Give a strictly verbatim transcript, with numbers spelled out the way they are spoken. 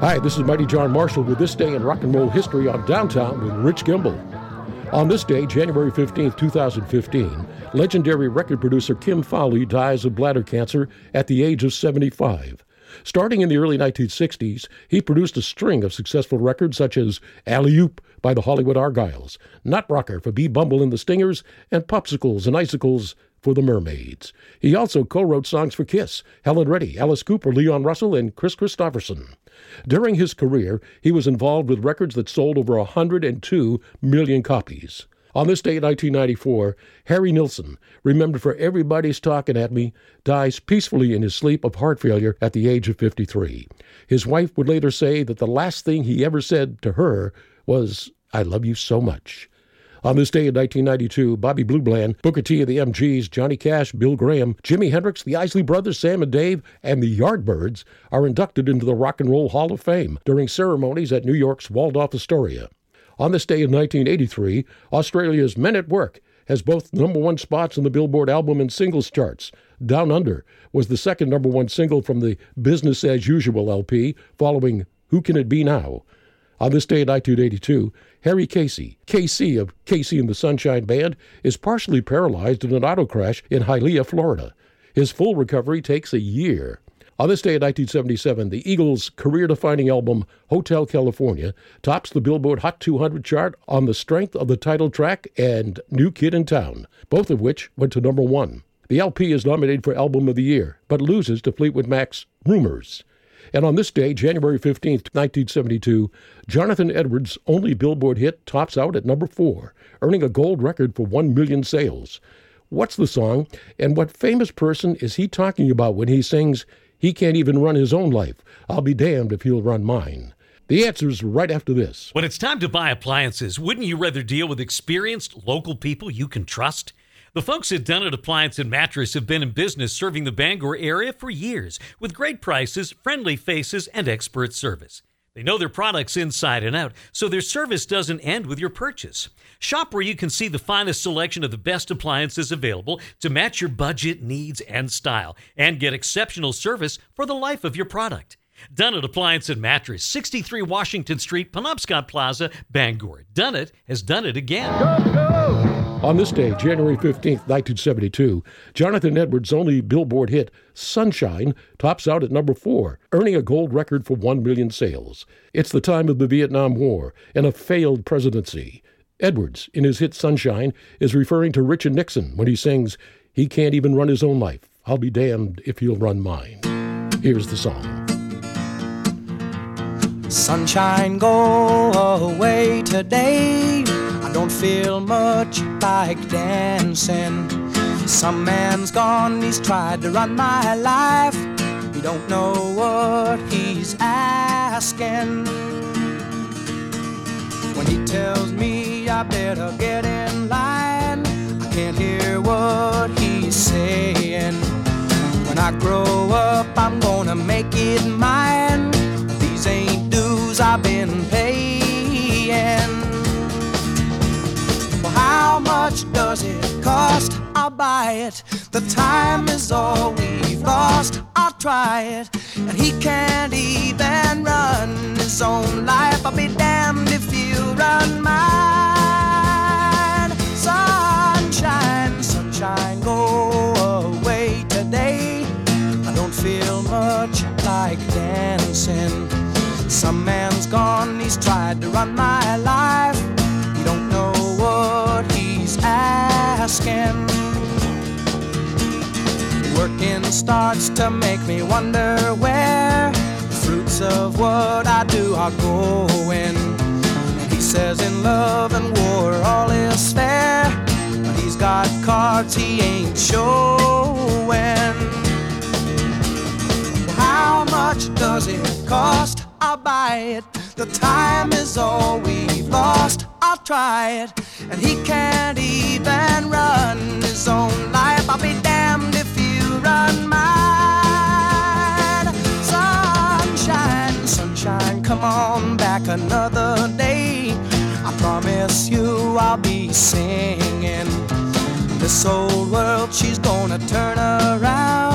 Hi, this is Mighty John Marshall with This Day in Rock and Roll History on Downtown with Rich Gimbel. On this day, January fifteenth, two thousand fifteen, legendary record producer Kim Fowley dies of bladder cancer at the age of seventy-five. Starting in the early nineteen sixties, he produced a string of successful records such as Alley-Oop by the Hollywood Argyles, Nut Rocker for B. Bumble and the Stingers, and Popsicles and Icicles for the Mermaids. He also co-wrote songs for Kiss, Helen Reddy, Alice Cooper, Leon Russell, and Chris Christopherson. During his career, he was involved with records that sold over one hundred two million copies. On this day in nineteen ninety-four, Harry Nilsson, remembered for Everybody's Talking at Me, dies peacefully in his sleep of heart failure at the age of fifty-three. His wife would later say that the last thing he ever said to her was, "I love you so much." On this day in nineteen ninety-two, Bobby Blue Bland, Booker T of the M Gs, Johnny Cash, Bill Graham, Jimi Hendrix, the Isley Brothers, Sam and Dave, and the Yardbirds are inducted into the Rock and Roll Hall of Fame during ceremonies at New York's Waldorf Astoria. On this day in nineteen eighty-three, Australia's Men at Work has both number one spots in the Billboard album and singles charts. Down Under was the second number one single from the Business as Usual L P, following Who Can It Be Now? On this day in nineteen eighty-two, Harry Casey, K C of Casey and the Sunshine Band, is partially paralyzed in an auto crash in Hialeah, Florida. His full recovery takes a year. On this day in nineteen seventy-seven, the Eagles' career-defining album, Hotel California, tops the Billboard Hot two hundred chart on the strength of the title track and New Kid in Town, both of which went to number one. The L P is nominated for Album of the Year, but loses to Fleetwood Mac's Rumors. And on this day, January fifteenth, nineteen seventy-two, Jonathan Edwards' only Billboard hit tops out at number four, earning a gold record for one million sales. What's the song, and what famous person is he talking about when he sings, "He can't even run his own life. I'll be damned if he'll run mine"? The answer's right after this. When it's time to buy appliances, wouldn't you rather deal with experienced local people you can trust? The folks at Dunnett Appliance and Mattress have been in business serving the Bangor area for years with great prices, friendly faces, and expert service. They know their products inside and out, so their service doesn't end with your purchase. Shop where you can see the finest selection of the best appliances available to match your budget, needs, and style, and get exceptional service for the life of your product. Dunnett Appliance and Mattress, sixty-three Washington Street, Penobscot Plaza, Bangor. Dunnett has done it again. Go, go! On this day, January fifteenth, nineteen seventy-two, Jonathan Edwards' only Billboard hit, Sunshine, tops out at number four, earning a gold record for one million sales. It's the time of the Vietnam War and a failed presidency. Edwards, in his hit Sunshine, is referring to Richard Nixon when he sings, "He can't even run his own life. I'll be damned if he'll run mine." Here's the song. Sunshine, go away today. I don't feel much like dancing. Some man's gone, he's tried to run my life. He don't know what he's asking. When he tells me I better get in line, I can't hear what he's saying. When I grow up, I'm gonna make it mine. These ain't dues I've been paying. Well, how much does it cost? I'll buy it. The time is all we've lost. I'll try it. And he can't even run his own life. I'll be damned if he'll run mine. Sunshine, sunshine, go away today. I don't feel much like dancing. Some man's gone, he's tried to run my life. You don't know what he's asking. Working starts to make me wonder where the fruits of what I do are going. And he says in love and war all is fair, but he's got cards he ain't showing. How much does it cost? I'll buy it. The time is all we've lost. I'll try it. And he can't even run his own life. I'll be damned if you run mine. Sunshine, sunshine, come on back another day. I promise you I'll be singing. This old world, she's gonna turn around.